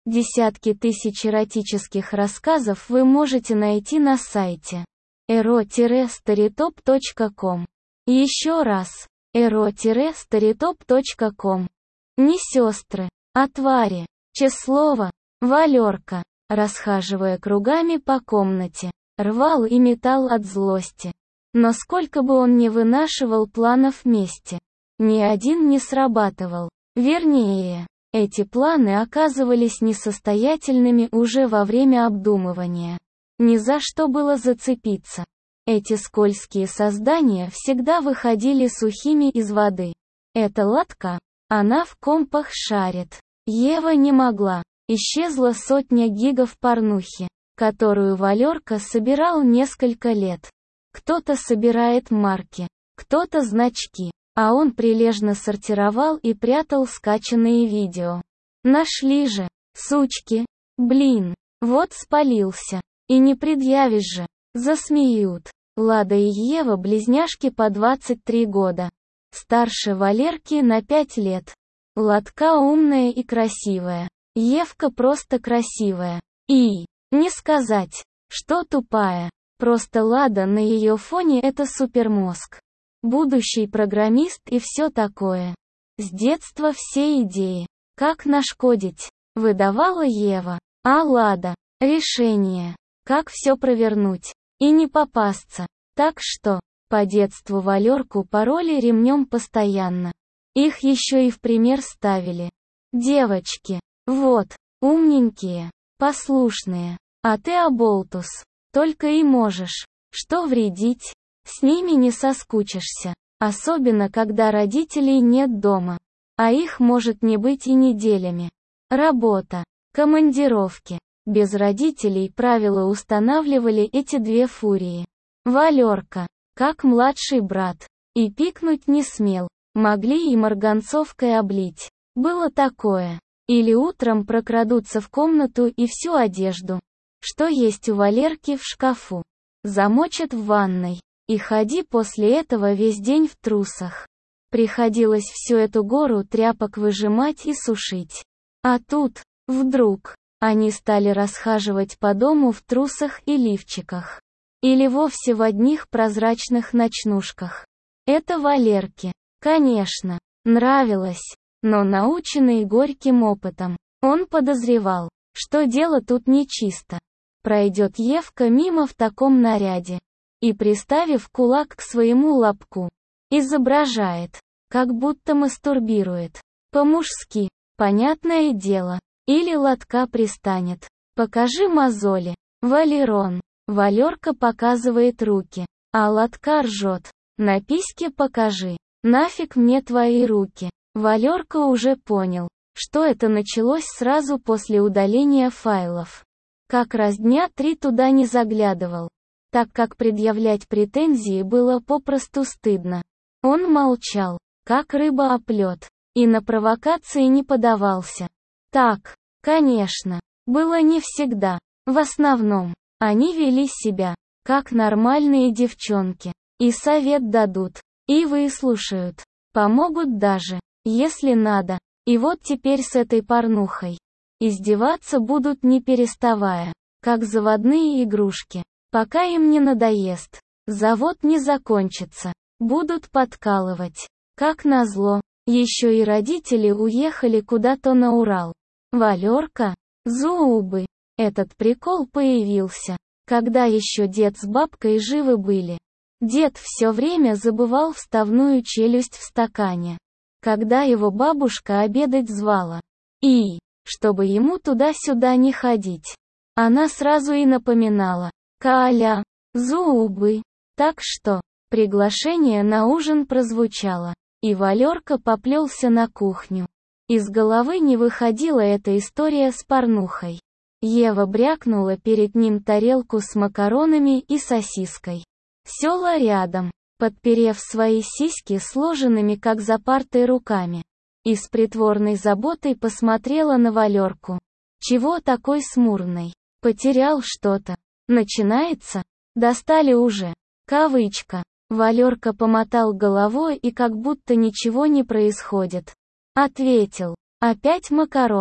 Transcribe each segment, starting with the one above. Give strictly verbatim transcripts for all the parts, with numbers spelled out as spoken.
Десятки тысяч эротических рассказов вы можете найти на сайте эро старитоп точка ком. Еще раз. эро старитоп точка ком. Не сестры, а твари. Чеслова. Валерка, расхаживая кругами по комнате, рвал и метал от злости. Но сколько бы он ни вынашивал планов мести, ни один не срабатывал. Вернее, эти планы оказывались несостоятельными уже во время обдумывания. Ни за что было зацепиться. Эти скользкие создания всегда выходили сухими из воды. Это Латка, она в компах шарит. Ева не могла. Исчезла сотня гигов порнухи, которую Валерка собирал несколько лет. Кто-то собирает марки, кто-то значки, а он прилежно сортировал и прятал скачанные видео. Нашли же, сучки, блин, вот спалился. И не предъявишь же, засмеют. Лада и Ева близняшки по двадцать три года. Старше Валерки на пять лет. Ладка умная и красивая. Евка просто красивая. И, не сказать, что тупая. Просто Лада на ее фоне это супермозг. Будущий программист и все такое. С детства все идеи, как нашкодить, выдавала Ева. А Лада, решение, как все провернуть и не попасться. Так что, по детству Валерку пороли ремнем постоянно. Их еще и в пример ставили. Девочки, вот, умненькие, послушные, а ты оболтус, только и можешь, что вредить. С ними не соскучишься, особенно когда родителей нет дома. А их может не быть и неделями. Работа, командировки. Без родителей правила устанавливали эти две фурии. Валерка, как младший брат, и пикнуть не смел. Могли и марганцовкой облить. Было такое. Или утром прокрадутся в комнату и всю одежду, что есть у Валерки в шкафу, замочат в ванной. И ходи после этого весь день в трусах. Приходилось всю эту гору тряпок выжимать и сушить. А тут, вдруг, они стали расхаживать по дому в трусах и лифчиках. Или вовсе в одних прозрачных ночнушках. Это Валерке, конечно, нравилось, но наученный горьким опытом, он подозревал, что дело тут нечисто. Пройдет Евка мимо в таком наряде. И, приставив кулак к своему лобку, изображает, как будто мастурбирует. По-мужски, понятное дело. Или Латка пристанет. Покажи мозоли. Валерон. Валерка показывает руки. А Латка ржет. На письке покажи. Нафиг мне твои руки. Валерка уже понял, что это началось сразу после удаления файлов. Как раз дня три туда не заглядывал. Так как предъявлять претензии было попросту стыдно. Он молчал, как рыба об лед, и на провокации не поддавался. Так, конечно, было не всегда. В основном, они вели себя, как нормальные девчонки, и совет дадут, и выслушают, помогут даже, если надо. И вот теперь с этой порнухой издеваться будут не переставая, как заводные игрушки. Пока им не надоест, завод не закончится, будут подкалывать. Как назло, еще и родители уехали куда-то на Урал. Валерка, зубы. Этот прикол появился, когда еще дед с бабкой живы были. Дед все время забывал вставную челюсть в стакане, когда его бабушка обедать звала. И, чтобы ему туда-сюда не ходить, она сразу и напоминала. Каля, зубы. Так что, приглашение на ужин прозвучало, и Валерка поплелся на кухню. Из головы не выходила эта история с порнухой. Ева брякнула перед ним тарелку с макаронами и сосиской. Села рядом, подперев свои сиськи сложенными как за партой руками. И с притворной заботой посмотрела на Валерку. Чего такой смурный? Потерял что-то. Начинается? Достали уже. Кавычка. Валерка помотал головой и как будто ничего не происходит. Ответил. Опять макароны.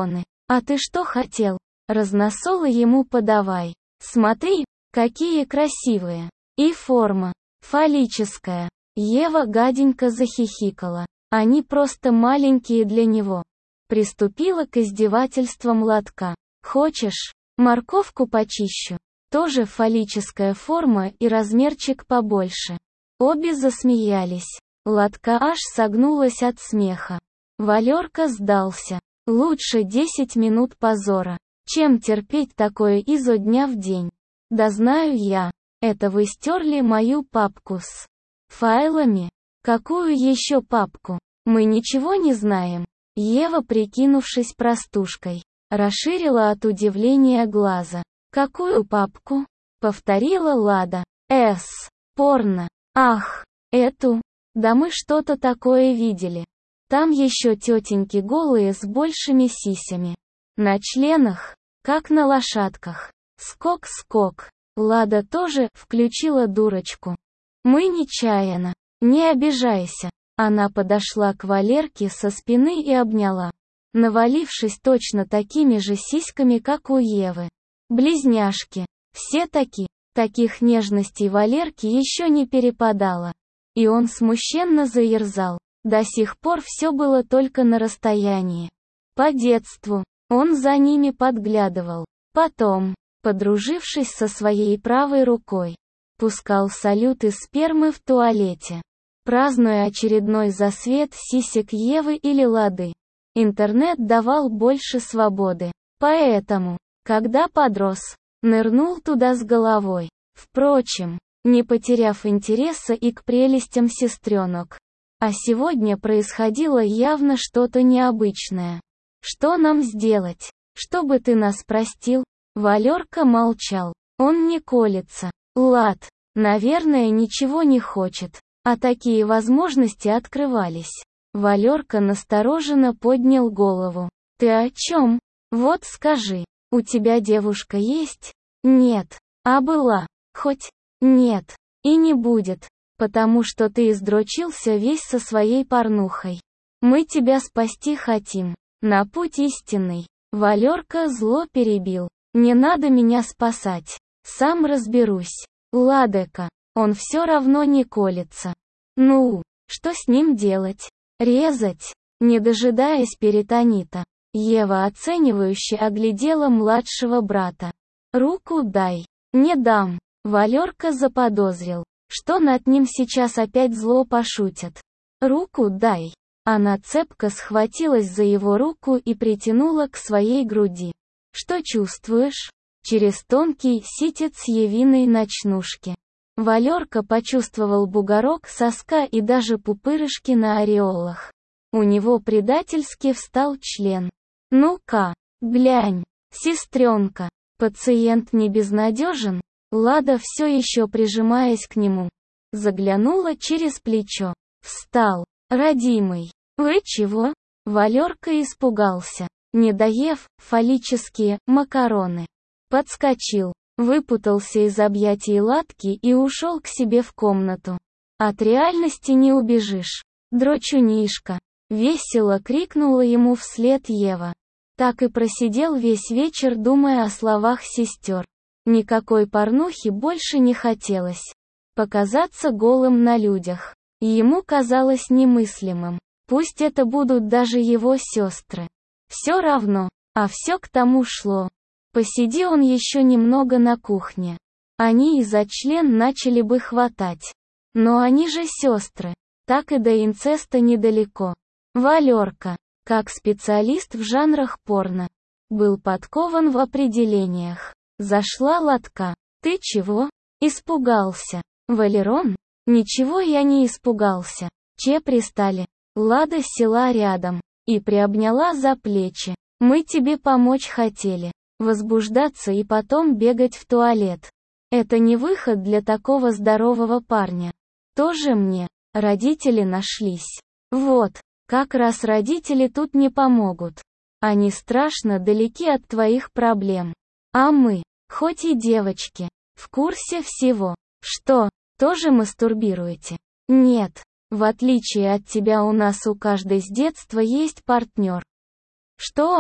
А ты что хотел? Разносолы ему подавай. Смотри, какие красивые. И форма. Фаллическая. Ева гаденько захихикала. Они просто маленькие для него. Приступила к издевательствам Лотка. Хочешь, морковку почищу? Тоже фаллическая форма и размерчик побольше. Обе засмеялись. Лотка аж согнулась от смеха. Валерка сдался. Лучше десять минут позора, чем терпеть такое изо дня в день. Да знаю я. Это вы стерли мою папку с файлами? Какую еще папку? Мы ничего не знаем. Ева, прикинувшись простушкой, расширила от удивления глаза. Какую папку? Повторила Лада. С. Порно. Ах, эту. Да мы что-то такое видели. Там еще тетеньки голые с большими сисями. На членах, как на лошадках. Скок-скок. Лада тоже включила дурочку. Мы нечаянно. Не обижайся. Она подошла к Валерке со спины и обняла, навалившись точно такими же сиськами, как у Евы. Близняшки. Все таки. Таких нежностей Валерке еще не перепадало. И он смущенно заерзал. До сих пор все было только на расстоянии. По детству. Он за ними подглядывал. Потом, подружившись со своей правой рукой, пускал салют из спермы в туалете, празднуя очередной засвет сисек Евы или Лады. Интернет давал больше свободы. Поэтому, когда подрос, нырнул туда с головой. Впрочем, не потеряв интереса и к прелестям сестренок. А сегодня происходило явно что-то необычное. Что нам сделать, чтобы ты нас простил? Валерка молчал. Он не колется. Лад, наверное, ничего не хочет. А такие возможности открывались. Валерка настороженно поднял голову. Ты о чем? Вот скажи, у тебя девушка есть? Нет. А была? Хоть? Нет. И не будет. Потому что ты издрочился весь со своей порнухой. Мы тебя спасти хотим. На путь истинный. Валерка зло перебил. Не надо меня спасать. Сам разберусь. Ладека. Он все равно не колется. Ну, что с ним делать? Резать? Не дожидаясь перитонита. Ева оценивающе оглядела младшего брата. Руку дай. Не дам. Валерка заподозрил, что над ним сейчас опять зло пошутят. Руку дай. Она цепко схватилась за его руку и притянула к своей груди. Что чувствуешь? Через тонкий ситец Евиной ночнушки. Валерка почувствовал бугорок соска и даже пупырышки на ореолах. У него предательски встал член. Ну-ка, глянь, сестренка. Пациент не безнадежен? Лада, все еще прижимаясь к нему, заглянула через плечо. Встал. Родимый. Вы чего? Валерка испугался. Не доев фаллические макароны. Подскочил, выпутался из объятий Ладки и ушел к себе в комнату. От реальности не убежишь. Дрочунишка. Весело крикнула ему вслед Ева. Так и просидел весь вечер, думая о словах сестер. Никакой порнухи больше не хотелось. Показаться голым на людях. Ему казалось немыслимым. Пусть это будут даже его сестры. Все равно, а все к тому шло. Посиди он еще немного на кухне. Они и за член начали бы хватать. Но они же сестры. Так и до инцеста недалеко. Валерка, как специалист в жанрах порно, был подкован в определениях. Зашла Лотка. Ты чего? Испугался. Валерон? Ничего я не испугался. Че пристали? Лада села рядом и приобняла за плечи. Мы тебе помочь хотели. Возбуждаться и потом бегать в туалет. Это не выход для такого здорового парня. Тоже мне. Родители нашлись. Вот, как раз родители тут не помогут. Они страшно далеки от твоих проблем. А мы, хоть и девочки, в курсе всего. Что, тоже мастурбируете? Нет. В отличие от тебя у нас у каждой с детства есть партнер. Что, а?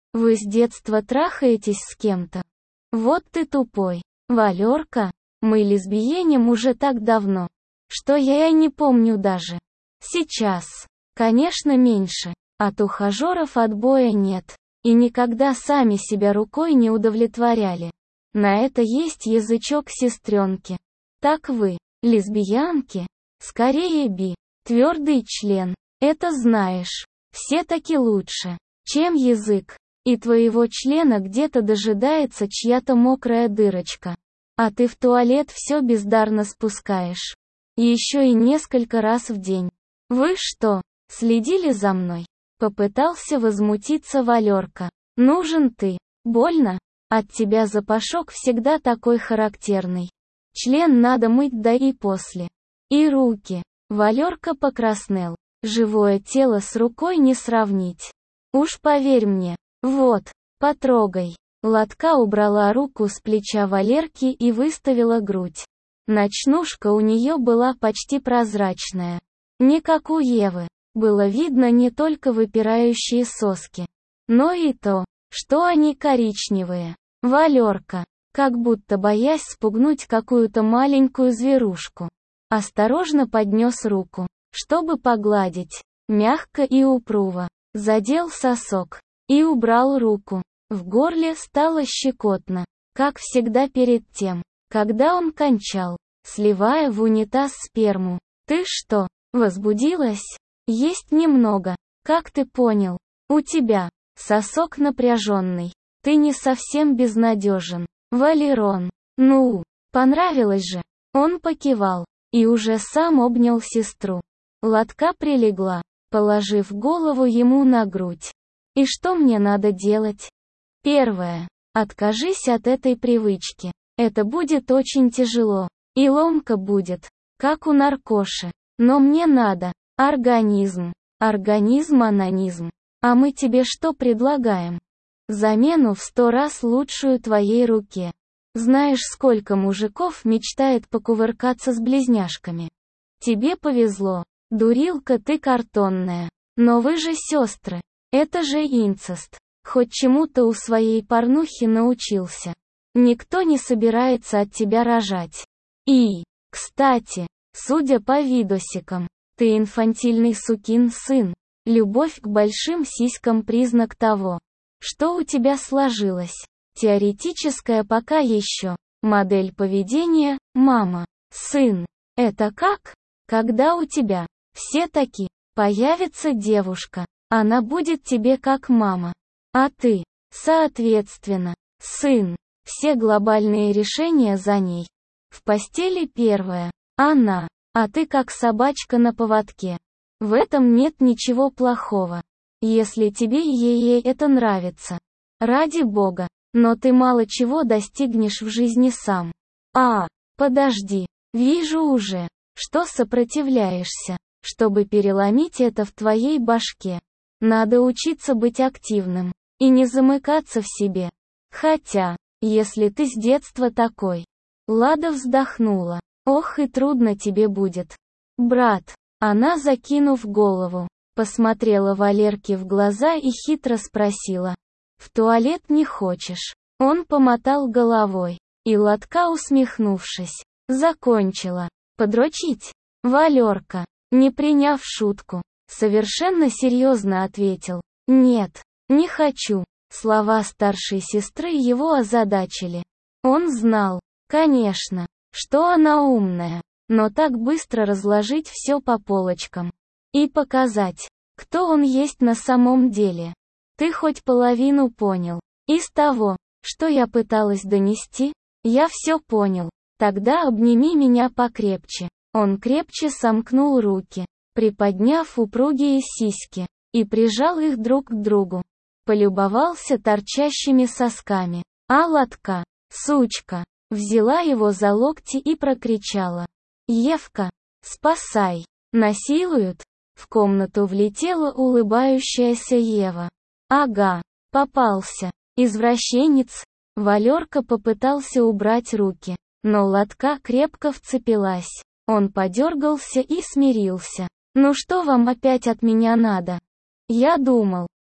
Вы с детства трахаетесь с кем-то? Вот ты тупой. Валерка, мы лесбияним уже так давно, что я и не помню даже. Сейчас, конечно, меньше. От ухажеров отбоя нет. И никогда сами себя рукой не удовлетворяли. На это есть язычок сестренки. Так вы, лесбиянки? Скорее би. Твердый член. Это знаешь. Все таки лучше, чем язык. И твоего члена где-то дожидается чья-то мокрая дырочка. А ты в туалет все бездарно спускаешь. Еще и несколько раз в день. Вы что, следили за мной? Попытался возмутиться Валерка. Нужен ты. Больно? От тебя запашок всегда такой характерный. Член надо мыть да и после. И руки. Валерка покраснел. Живое тело с рукой не сравнить. Уж поверь мне. Вот, потрогай. Латка убрала руку с плеча Валерки и выставила грудь. Ночнушка у нее была почти прозрачная. Не как у Евы. Было видно не только выпирающие соски, но и то, что они коричневые. Валерка, как будто боясь спугнуть какую-то маленькую зверушку, осторожно поднес руку, чтобы погладить, мягко и упруго, задел сосок и убрал руку. В горле стало щекотно, как всегда перед тем, когда он кончал, сливая в унитаз сперму. «Ты что, возбудилась?» «Есть немного. Как ты понял? У тебя сосок напряженный. Ты не совсем безнадежен. Валерон. Ну, понравилось же». Он покивал и уже сам обнял сестру. Латка прилегла, положив голову ему на грудь. «И что мне надо делать?» «Первое. Откажись от этой привычки. Это будет очень тяжело. И ломка будет, как у наркоши. Но мне надо. Организм. Организм-анонизм. А мы тебе что предлагаем? Замену в сто раз лучшую твоей руке. Знаешь, сколько мужиков мечтает покувыркаться с близняшками? Тебе повезло. Дурилка ты картонная. Но вы же сестры. Это же инцест. Хоть чему-то у своей порнухи научился. Никто не собирается от тебя рожать. И, кстати, судя по видосикам, ты инфантильный сукин сын. Любовь к большим сиськам признак того, что у тебя сложилось. Теоретическая пока еще. Модель поведения, мама, сын. Это как? Когда у тебя, все таки, появится девушка, она будет тебе как мама. А ты, соответственно, сын. Все глобальные решения за ней. В постели первое. Она. А ты как собачка на поводке. В этом нет ничего плохого. Если тебе и ей это нравится. Ради бога. Но ты мало чего достигнешь в жизни сам. А, подожди. Вижу уже, что сопротивляешься. Чтобы переломить это в твоей башке, надо учиться быть активным. И не замыкаться в себе. Хотя, если ты с детства такой. Лада вздохнула. Ох, и трудно тебе будет. Брат. Она, закинув голову, посмотрела Валерке в глаза и хитро спросила. В туалет не хочешь? Он помотал головой. И Латка, усмехнувшись, закончила. Подрочить? Валерка, не приняв шутку, совершенно серьезно ответил. Нет, не хочу. Слова старшей сестры его озадачили. Он знал, конечно, что она умная, но так быстро разложить все по полочкам и показать, кто он есть на самом деле. Ты хоть половину понял. Из того, что я пыталась донести, я все понял. Тогда обними меня покрепче. Он крепче сомкнул руки, приподняв упругие сиськи, и прижал их друг к другу. Полюбовался торчащими сосками. А Латка, сучка, взяла его за локти и прокричала. «Евка, спасай! Насилуют?» В комнату влетела улыбающаяся Ева. «Ага, попался. Извращенец!» Валерка попытался убрать руки, но Латка крепко вцепилась. Он подергался и смирился. «Ну что вам опять от меня надо? Я думал,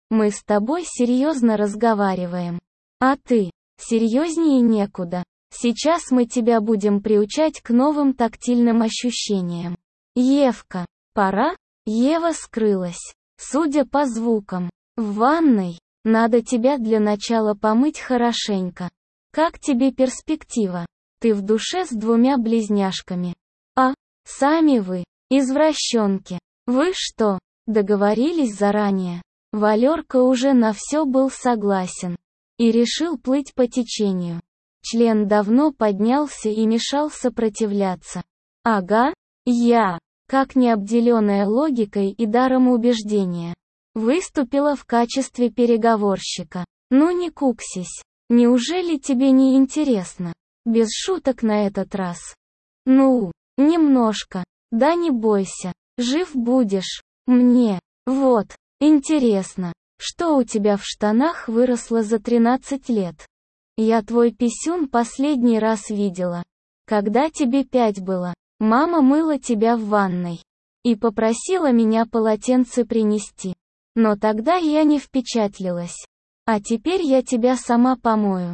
Мы с тобой серьезно разговариваем. А ты? Серьезнее некуда. Сейчас мы тебя будем приучать к новым тактильным ощущениям. Евка, пора? Ева скрылась. Судя по звукам, в ванной. Надо тебя для начала помыть хорошенько. Как тебе перспектива? Ты в душе с двумя близняшками. А, сами вы, извращенки. Вы что, договорились заранее? Валерка уже на все был согласен. И решил плыть по течению. Член давно поднялся и мешал сопротивляться. Ага, я, как необделенная логикой и даром убеждения, выступила в качестве переговорщика. Ну не куксись. Неужели тебе не интересно? Без шуток на этот раз. Ну, немножко. Да не бойся. Жив будешь. Мне. Вот. Интересно. Что у тебя в штанах выросло за тринадцать лет? Я твой писюн последний раз видела. Когда тебе пять было. Мама мыла тебя в ванной. И попросила меня полотенце принести. Но тогда я не впечатлилась. А теперь я тебя сама помою.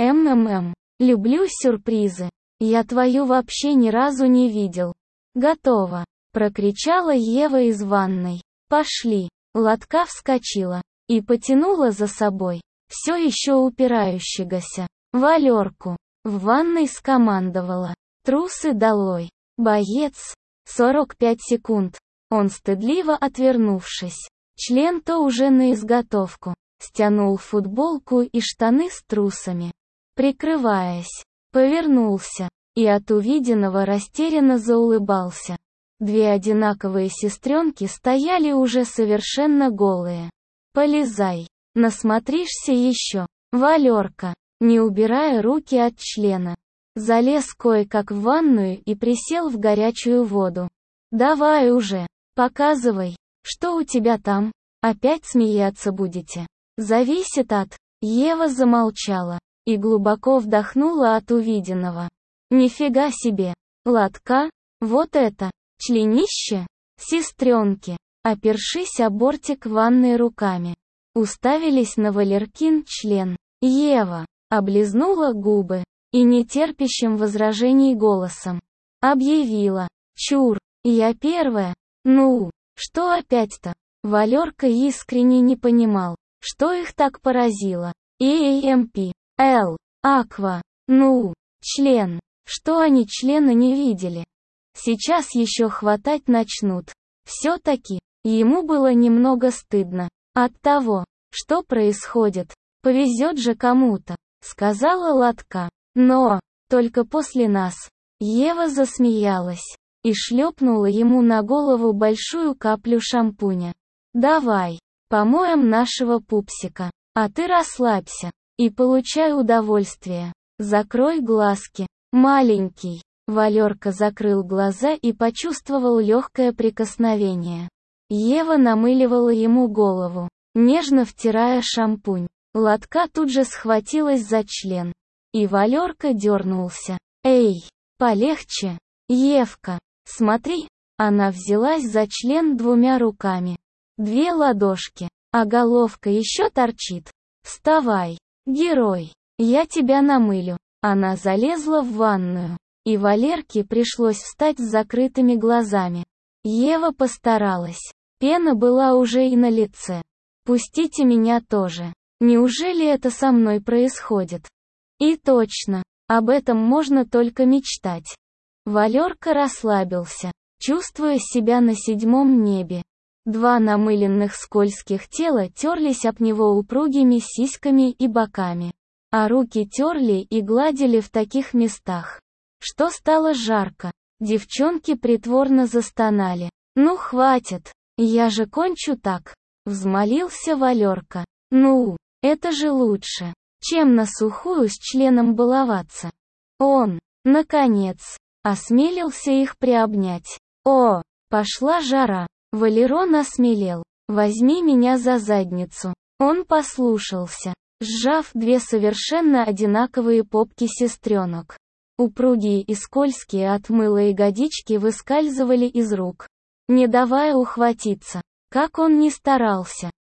МММ. Люблю сюрпризы. Я твою вообще ни разу не видел. Готово. Прокричала Ева из ванной. Пошли. Латка вскочила. И потянула за собой. Все еще упирающегося. Валерку. В ванной скомандовала. Трусы долой. Боец. сорок пять секунд. Он стыдливо отвернувшись. Член-то уже на изготовку. Стянул футболку и штаны с трусами. Прикрываясь. Повернулся. И от увиденного растерянно заулыбался. Две одинаковые сестренки стояли уже совершенно голые. Полезай. Насмотришься еще. Валерка. Не убирая руки от члена. Залез кое-как в ванную и присел в горячую воду. Давай уже. Показывай. Что у тебя там? Опять смеяться будете? Зависит от... Ева замолчала. И глубоко вдохнула от увиденного. Нифига себе. Латка? Вот это. Членище? Сестренки. Опершись о бортик ванной руками. Уставились на Валеркин член. Ева. Облизнула губы. И нетерпящим возражений голосом. Объявила. Чур. Я первая. Ну, что опять-то? Валерка искренне не понимал, что их так поразило. ЭМП. Л. Аква. Ну, член. Что они члена не видели? Сейчас еще хватать начнут. Все-таки, ему было немного стыдно. От того, что происходит. Повезет же кому-то, сказала Латка. Но, только после нас. Ева засмеялась. И шлепнула ему на голову большую каплю шампуня. Давай, помоем нашего пупсика. А ты расслабься. И получай удовольствие. Закрой глазки. Маленький. Валерка закрыл глаза и почувствовал легкое прикосновение. Ева намыливала ему голову, нежно втирая шампунь. Латка тут же схватилась за член. И Валерка дернулся. Эй, полегче. Евка, смотри. Она взялась за член двумя руками. Две ладошки. А головка еще торчит. Вставай, герой. Я тебя намылю. Она залезла в ванную. И Валерке пришлось встать с закрытыми глазами. Ева постаралась. Пена была уже и на лице. Пустите меня тоже. Неужели это со мной происходит? И точно. Об этом можно только мечтать. Валерка расслабился, чувствуя себя на седьмом небе. Два намыленных скользких тела терлись об него упругими сиськами и боками. А руки терли и гладили в таких местах, что стало жарко. Девчонки притворно застонали. «Ну хватит, я же кончу так», — взмолился Валерка. «Ну, это же лучше, чем на сухую с членом баловаться». Он, наконец, осмелился их приобнять. «О, пошла жара». Валерон осмелел. «Возьми меня за задницу». Он послушался, сжав две совершенно одинаковые попки сестренок. Упругие и скользкие от мыла ягодички выскальзывали из рук, не давая ухватиться. Как он ни старался,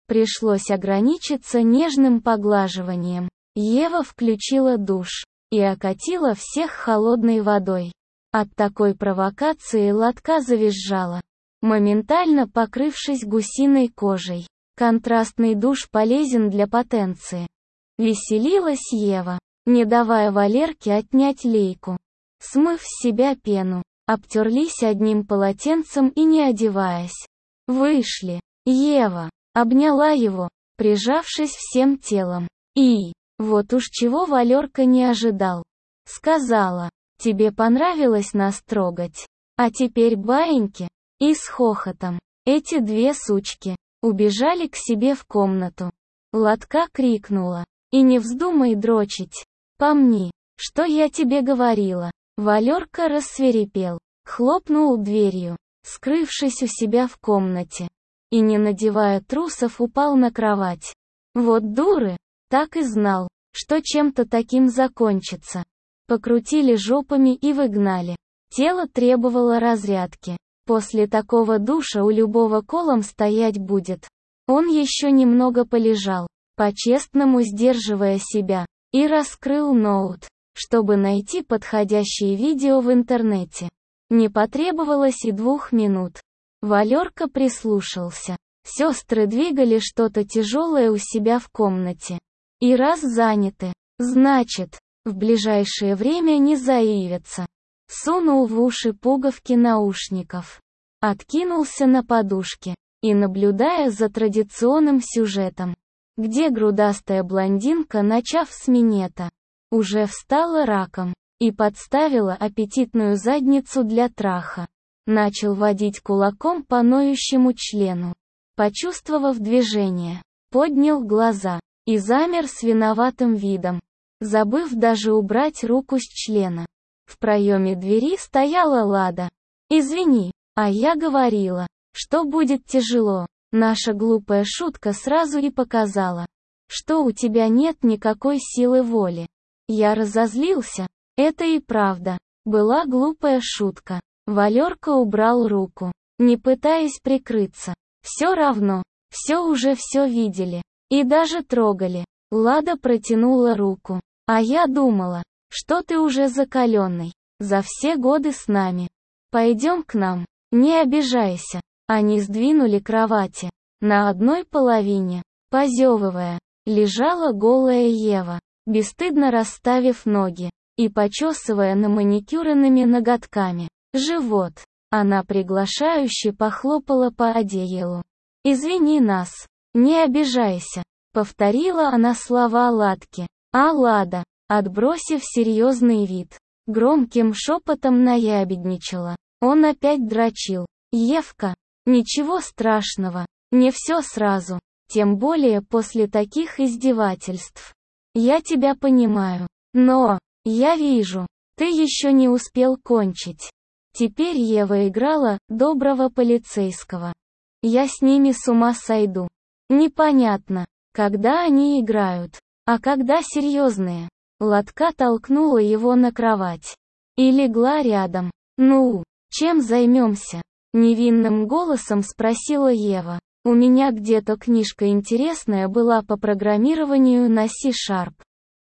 Пришлось ограничиться нежным поглаживанием. Ева включила душ и окатила всех холодной водой. От такой провокации Латка завизжала, моментально покрывшись гусиной кожей. Контрастный душ полезен для потенции. Веселилась Ева, не давая Валерке отнять лейку. Смыв с себя пену, обтерлись одним полотенцем и не одеваясь. Вышли. Ева обняла его, прижавшись всем телом. И, вот уж чего Валерка не ожидал. Сказала: «Тебе понравилось нас трогать? А теперь баиньки». И с хохотом. Эти две сучки убежали к себе в комнату. Латка крикнула: «И не вздумай дрочить. Помни, что я тебе говорила». Валерка рассвирепел, хлопнул дверью, скрывшись у себя в комнате. И, не надевая трусов, упал на кровать. Вот дуры, так и знал, что чем-то таким закончится. Покрутили жопами и выгнали. Тело требовало разрядки. После такого душа у любого колом стоять будет. Он еще немного полежал, по-честному сдерживая себя, и раскрыл ноут, чтобы найти подходящее видео в интернете. Не потребовалось и двух минут. Валерка прислушался. Сестры двигали что-то тяжелое у себя в комнате. И раз заняты, значит, в ближайшее время не заявятся. Сунул в уши пуговки наушников. Откинулся на подушке. И, наблюдая за традиционным сюжетом, где грудастая блондинка, начав с минета, уже встала раком и подставила аппетитную задницу для траха, начал водить кулаком по ноющему члену. Почувствовав движение, поднял глаза и замер с виноватым видом, забыв даже убрать руку с члена. В проеме двери стояла Лада. «Извини, а я говорила, что будет тяжело». Наша глупая шутка сразу и показала, что у тебя нет никакой силы воли. Я разозлился. Это и правда была глупая шутка. Валерка убрал руку, не пытаясь прикрыться. Все равно, все уже все видели. И даже трогали. Лада протянула руку. А я думала, что ты уже закаленный. За все годы с нами. Пойдем к нам. Не обижайся. Они сдвинули кровати. На одной половине, позевывая, лежала голая Ева, бесстыдно расставив ноги и почесывая на маникюренными ноготками живот. Она приглашающе похлопала по одеялу. «Извини нас. Не обижайся», — повторила она слова Ладки. А Лада, отбросив серьезный вид, громким шепотом наябедничала. Он опять дрочил. «Евка, ничего страшного, не все сразу, тем более после таких издевательств. Я тебя понимаю, но, я вижу, ты еще не успел кончить». Теперь Ева играла доброго полицейского. Я с ними с ума сойду. Непонятно, когда они играют, а когда серьезные. Латка толкнула его на кровать и легла рядом. «Ну, чем займемся?» Невинным голосом спросила Ева. «У меня где-то книжка интересная была по программированию на C-Sharp.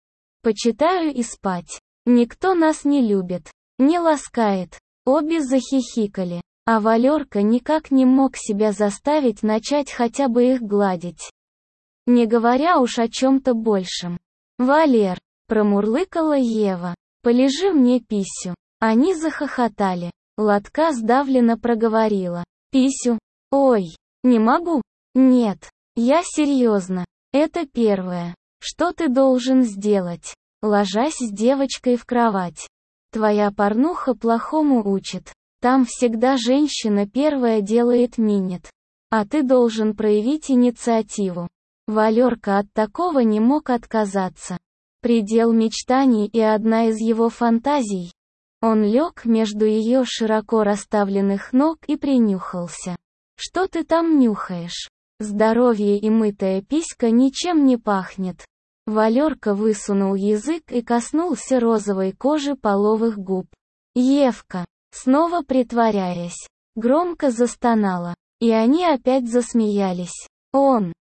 Почитаю и спать. Никто нас не любит, не ласкает». Обе захихикали, а Валерка никак не мог себя заставить начать хотя бы их гладить. Не говоря уж о чем-то большем. «Валер», — промурлыкала Ева, — «полежи мне писю». Они захохотали. Латка сдавленно проговорила. «Писю? Ой, не могу. Нет, я серьезно. Это первое, что ты должен сделать, ложась с девочкой в кровать. Твоя порнуха плохому учит. Там всегда женщина первая делает минет. А ты должен проявить инициативу». Валерка от такого не мог отказаться. Предел мечтаний и одна из его фантазий. Он лег между ее широко расставленных ног и принюхался. «Что ты там нюхаешь? Здоровье и мытая писька ничем не пахнет». Валерка высунул язык и коснулся розовой кожи половых губ. Евка, снова притворяясь, громко застонала, и они опять засмеялись. Он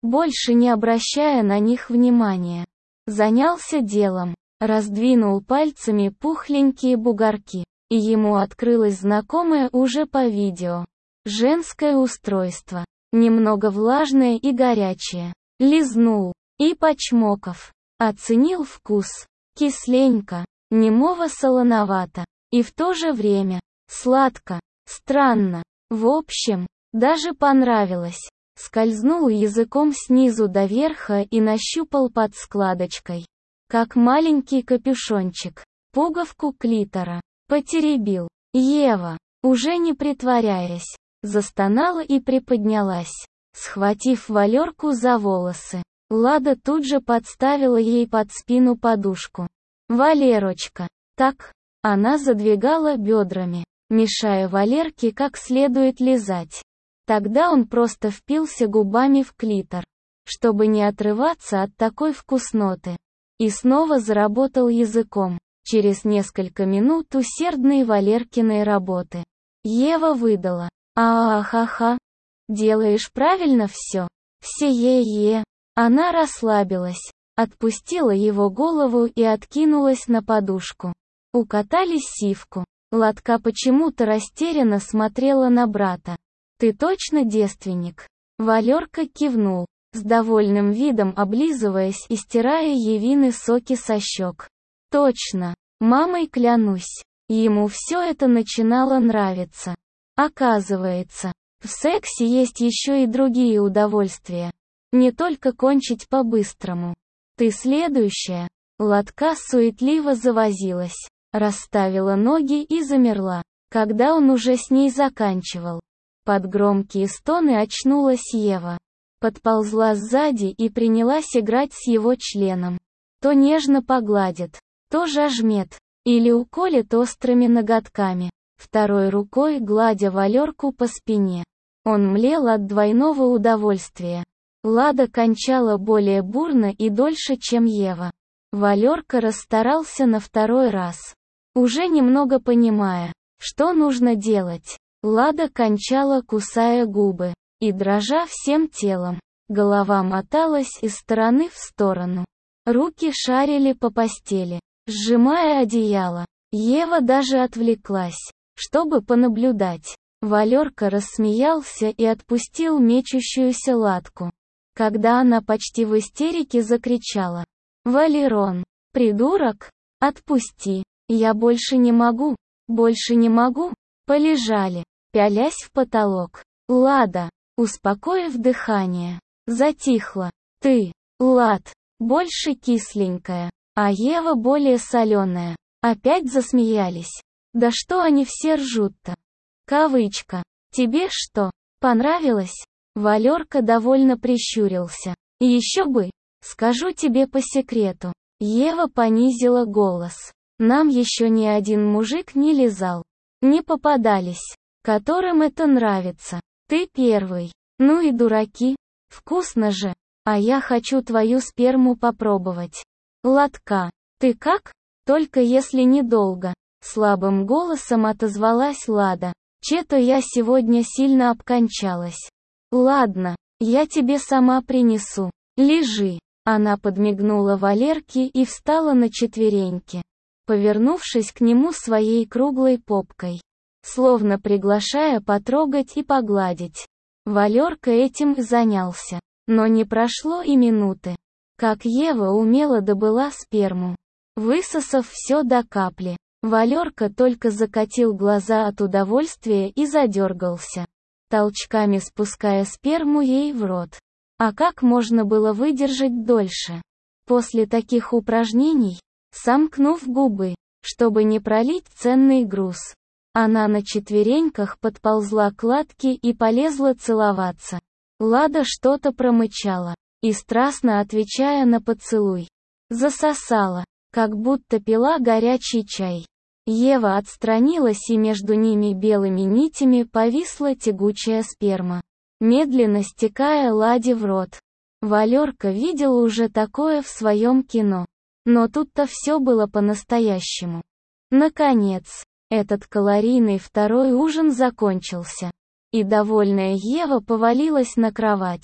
больше не обращая на них внимания. Занялся делом, раздвинул пальцами пухленькие бугорки, и ему открылось знакомое уже по видео. Женское устройство, немного влажное и горячее. Лизнул, и почмоков, оценил вкус. Кисленько, немного-солоновато, и в то же время сладко, странно. В общем, даже понравилось. Скользнул языком снизу до верха и нащупал под складочкой, как маленький капюшончик, пуговку клитора. Потеребил. Ева, уже не притворяясь, застонала и приподнялась, схватив Валерку за волосы. Лада тут же подставила ей под спину подушку. «Валерочка, так?» Она задвигала бедрами, мешая Валерке как следует лизать. Тогда он просто впился губами в клитор, чтобы не отрываться от такой вкусноты. И снова заработал языком. Через несколько минут усердной Валеркиной работы Ева выдала: «А-а-ха-ха, делаешь правильно все? Все-е-е». Она расслабилась, отпустила его голову и откинулась на подушку. Укатали сивку. Ладка почему-то растерянно смотрела на брата. «Ты точно девственник?» Валерка кивнул, с довольным видом облизываясь и стирая Евины соки со щек. «Точно, мамой клянусь». Ему все это начинало нравиться. Оказывается, в сексе есть еще и другие удовольствия. Не только кончить по-быстрому. «Ты следующая». Ладка суетливо завозилась, расставила ноги и замерла, когда он уже с ней заканчивал. Под громкие стоны очнулась Ева. Подползла сзади и принялась играть с его членом. То нежно погладит, то жажмет, или уколет острыми ноготками, второй рукой гладя Валерку по спине. Он млел от двойного удовольствия. Лада кончала более бурно и дольше, чем Ева. Валерка расстарался на второй раз. Уже немного понимая, что нужно делать, Лада кончала, кусая губы, и дрожа всем телом. Голова моталась из стороны в сторону. Руки шарили по постели, сжимая одеяло. Ева даже отвлеклась, чтобы понаблюдать. Валерка рассмеялся и отпустил мечущуюся Ладку. Когда она почти в истерике закричала: «Валерон, придурок, отпусти, я больше не могу, больше не могу», полежали, пялясь в потолок. Лада, успокоив дыхание, затихла. «Ты, Лад, больше кисленькая, а Ева более соленая». Опять засмеялись. «Да что они все ржут-то?» Кавычка. «Тебе что, понравилось?» Валерка довольно прищурился. «Еще бы, скажу тебе по секрету». Ева понизила голос. «Нам еще ни один мужик не лизал. Не попадались, которым это нравится. Ты первый. Ну и дураки. Вкусно же. А я хочу твою сперму попробовать». Ладка, ты как? Только если недолго. Слабым голосом отозвалась Лада. Че-то я сегодня сильно обкончалась. Ладно, я тебе сама принесу. Лежи. Она подмигнула Валерке и встала на четвереньки, повернувшись к нему своей круглой попкой, словно приглашая потрогать и погладить. Валерка этим занялся, но не прошло и минуты, как Ева умело добыла сперму, высосав все до капли. Валерка только закатил глаза от удовольствия и задергался, толчками спуская сперму ей в рот. А как можно было выдержать дольше? После таких упражнений, сомкнув губы, чтобы не пролить ценный груз, она на четвереньках подползла к Ладке и полезла целоваться. Лада что-то промычала, и страстно отвечая на поцелуй, засосала, как будто пила горячий чай. Ева отстранилась, и между ними белыми нитями повисла тягучая сперма, медленно стекая Ладе в рот. Валерка видел уже такое в своем кино. Но тут-то все было по-настоящему. Наконец, этот калорийный второй ужин закончился. И довольная Ева повалилась на кровать.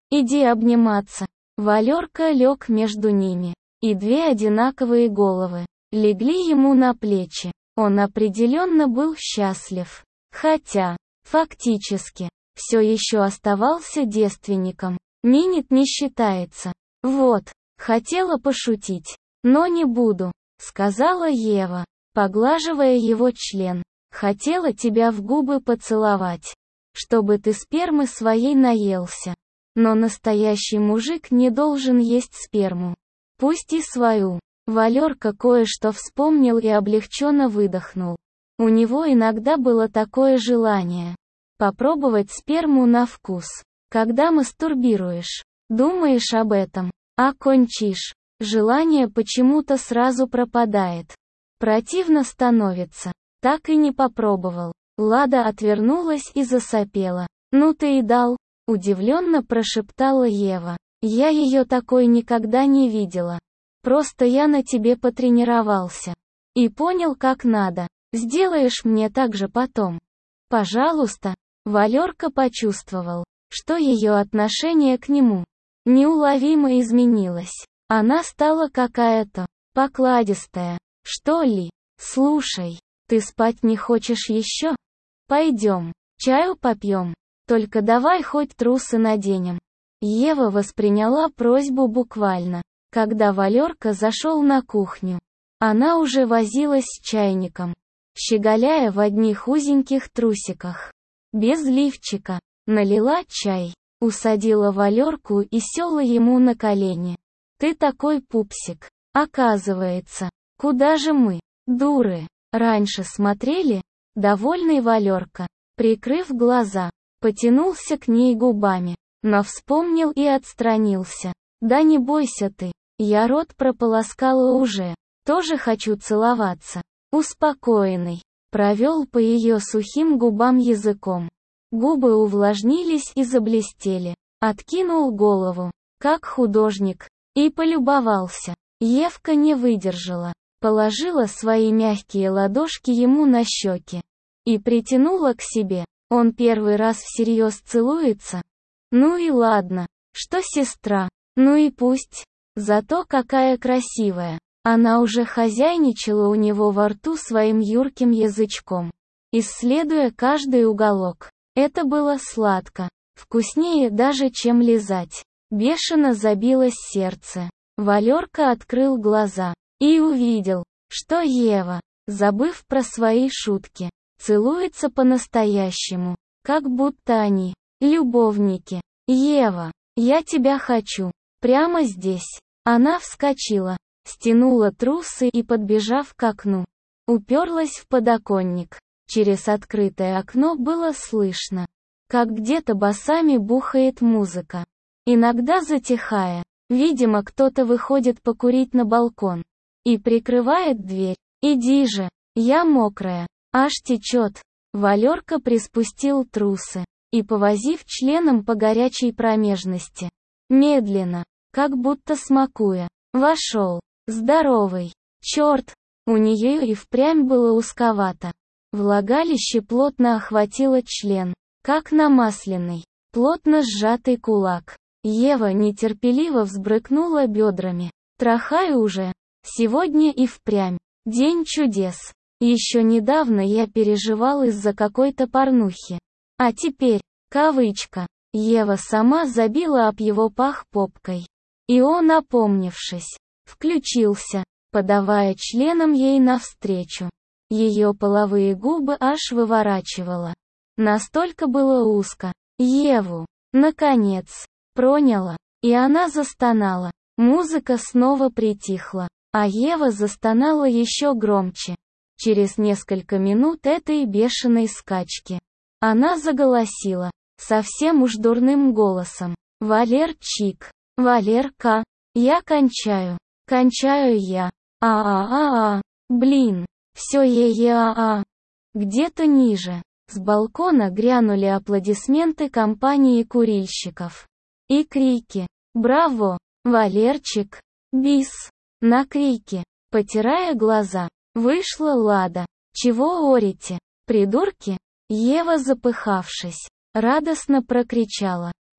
Иди обниматься. Валерка лег между ними. И две одинаковые головы легли ему на плечи. Он определенно был счастлив. Хотя, фактически, все еще оставался девственником. Минет не считается. Вот, хотела пошутить. Но не буду, сказала Ева, поглаживая его член. Хотела тебя в губы поцеловать, чтобы ты спермы своей наелся. Но настоящий мужик не должен есть сперму. Пусть и свою. Валерка кое-что вспомнил и облегченно выдохнул. У него иногда было такое желание. Попробовать сперму на вкус. Когда мастурбируешь, думаешь об этом, а кончишь. Желание почему-то сразу пропадает. Противно становится. Так и не попробовал. Лада отвернулась и засопела. «Ну ты и дал», — удивленно прошептала Ева. «Я ее такой никогда не видела. Просто я на тебе потренировался. И понял, как надо. Сделаешь мне так же потом. Пожалуйста». Валерка почувствовал, что ее отношение к нему неуловимо изменилось. Она стала какая-то покладистая, что ли. «Слушай, ты спать не хочешь еще? Пойдем, чаю попьем. Только давай хоть трусы наденем». Ева восприняла просьбу буквально. Когда Валерка зашел на кухню, она уже возилась с чайником, щеголяя в одних узеньких трусиках. Без лифчика. Налила чай, усадила Валерку и села ему на колени. «Ты такой пупсик. Оказывается, куда же мы, дуры, раньше смотрели?» Довольный Валерка, прикрыв глаза, потянулся к ней губами, но вспомнил и отстранился. «Да не бойся ты, я рот прополоскала уже, тоже хочу целоваться». Успокоенный, провел по ее сухим губам языком. Губы увлажнились и заблестели. Откинул голову, как художник, и полюбовался. Евка не выдержала, положила свои мягкие ладошки ему на щеки и притянула к себе. Он первый раз всерьез целуется? Ну и ладно, что сестра, ну и пусть. Зато какая красивая. Она уже хозяйничала у него во рту своим юрким язычком, исследуя каждый уголок. Это было сладко, вкуснее даже, чем лизать. Бешено забилось сердце. Валерка открыл глаза и увидел, что Ева, забыв про свои шутки, целуется по-настоящему, как будто они любовники. «Ева, я тебя хочу. Прямо здесь». Она вскочила, стянула трусы и, подбежав к окну, уперлась в подоконник. Через открытое окно было слышно, как где-то басами бухает музыка. Иногда затихая, видимо, кто-то выходит покурить на балкон и прикрывает дверь. «Иди же, я мокрая, аж течет». Валерка приспустил трусы и, повозив членом по горячей промежности, медленно, как будто смакуя, вошел. Здоровый. Черт, у нее и впрямь было узковато. Влагалище плотно охватило член, как намасленный, плотно сжатый кулак. Ева нетерпеливо взбрыкнула бедрами. «Трахай уже. Сегодня и впрямь день чудес. Еще недавно я переживал из-за какой-то порнухи. А теперь, кавычка, Ева сама забила об его пах попкой. И он, опомнившись, включился, подавая членом ей навстречу. Ее половые губы аж выворачивало. Настолько было узко. Еву, наконец, проняло, и она застонала. Музыка снова притихла, а Ева застонала еще громче. Через несколько минут этой бешеной скачки она заголосила, совсем уж дурным голосом. «Валерчик, Валерка, я кончаю, кончаю я, а-а-а-а, блин, все е-е-а-а». Где-то ниже, с балкона грянули аплодисменты компании курильщиков. И крики: «Браво, Валерчик! Бис!» На крики, потирая глаза, вышла Лада. «Чего орете, придурки?» Ева, запыхавшись, радостно прокричала: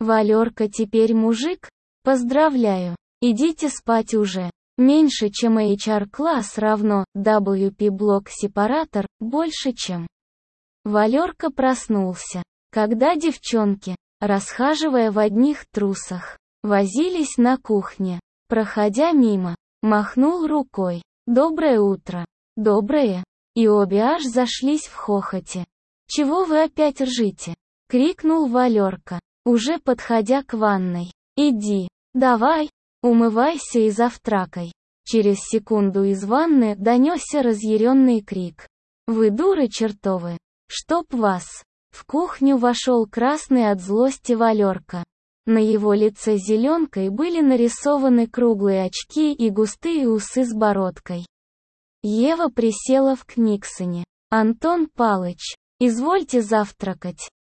Валерка теперь мужик? Поздравляю. Идите спать уже. Меньше чем эйч ар-класс равно дабл ю пи-блок-сепаратор, больше чем. Валерка проснулся, когда девчонки, расхаживая в одних трусах, возились на кухне. Проходя мимо, махнул рукой. «Доброе утро». «Доброе». И обе аж зашлись в хохоте. «Чего вы опять ржите?» — крикнул Валерка, уже подходя к ванной. «Иди, давай, умывайся и завтракай». Через секунду из ванны донесся разъяренный крик. «Вы дуры чертовы! Чтоб вас!» В кухню вошел красный от злости Валерка. На его лице зеленкой были нарисованы круглые очки и густые усы с бородкой. Ева присела в книгсоне. «Антон Палыч, извольте завтракать».